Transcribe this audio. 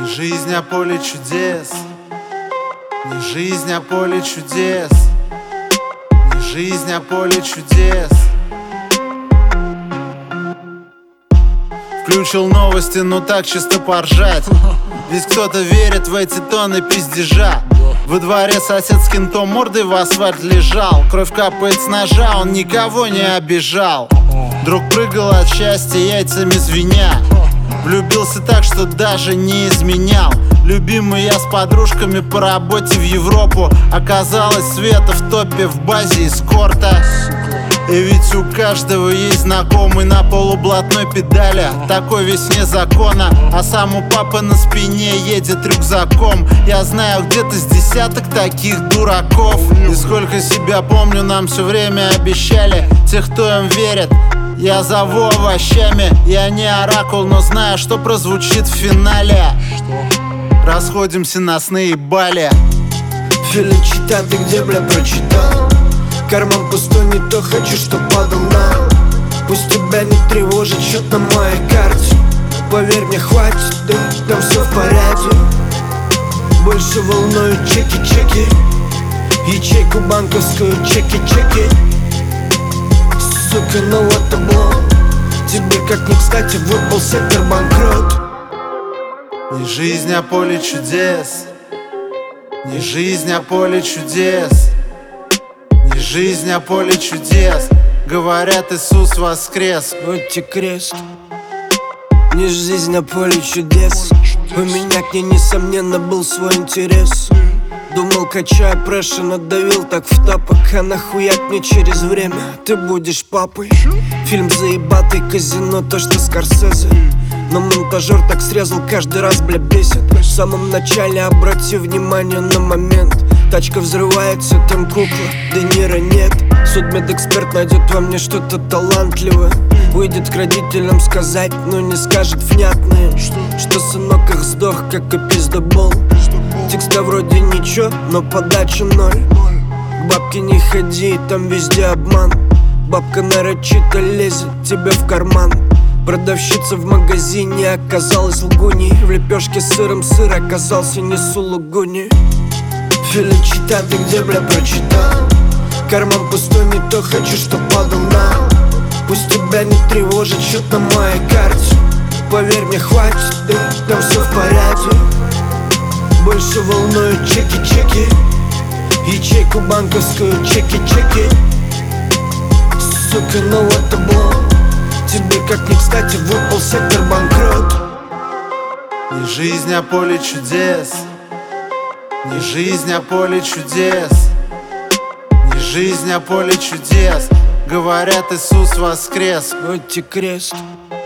Не жизнь, а поле чудес. Не жизнь, а поле чудес. Не жизнь, а поле чудес. Включил новости, ну так чисто поржать. Ведь кто-то верит в эти тонны пиздежа. Во дворе сосед с кентом мордой в асфальт лежал. Кровь капает с ножа, он никого не обижал. Друг прыгал от счастья, яйцами звеня. Влюбился так, что даже не изменял. Любимый я с подружками по работе в Европу. Оказалось, Света в топе в базе эскорта. И ведь у каждого есть знакомый на полублатной педали, такой весь вне закона, а сам у папы на спине едет рюкзаком. Я знаю где-то с десяток таких дураков. И сколько себя помню, нам все время обещали тех, кто им верит. Я зову овощами, я не оракул, но знаю, что прозвучит в финале. Расходимся на сны и бали. Феличита, ты где, бля, прочитал? Карман пустой, не то хочу, что падал на. Пусть тебя не тревожит счет на моей карте. Поверь мне, хватит, да там все в порядке. Больше волнуют чеки-чеки, ячейку банковскую, чеки-чеки. Сука, ну это блон. Тебе как ни кстати выпал сектор банкрот. Не жизнь, а поле чудес. Не жизнь, а поле чудес. Не жизнь, а поле чудес. Говорят, Иисус воскрес. Вот тебе крест. Не жизнь, а поле чудес. У меня к ней, несомненно, был свой интерес. Думал, качая прэши, надавил так в тапок. А нахуяк мне через время ты будешь папой. Фильм заебатый, казино, то что Скорсезе. Но монтажер так срезал, каждый раз, бля, бесит. В самом начале обрати внимание на момент. Тачка взрывается, там кукла, Де Ниро нет. Судмедэксперт найдет во мне что-то талантливое. Выйдет к родителям сказать, но не скажет внятное, что сынок их сдох, как и пиздобол. Текста вроде ничего, но подача ноль. К бабке не ходи, там везде обман. Бабка нарочито лезет тебе в карман. Продавщица в магазине оказалась лгуней. В лепешке с сыром сыр оказался не сулугуни. Феличита, ты где, бля, прочитал? Карман пустой, не то хочу, что падал на. Пусть тебя не тревожит счет на моей карте. Поверь мне, хватит, да там все в порядке. Больше волнуют чеки-чеки, ячейку банковскую, чеки-чеки. Сука, ну это блон. Тебе как ни кстати выпал сектор банкрот. Не жизнь, а поле чудес. Не жизнь, а поле чудес. Не жизнь, а поле чудес. Говорят, Иисус воскрес. Вот тебе крест.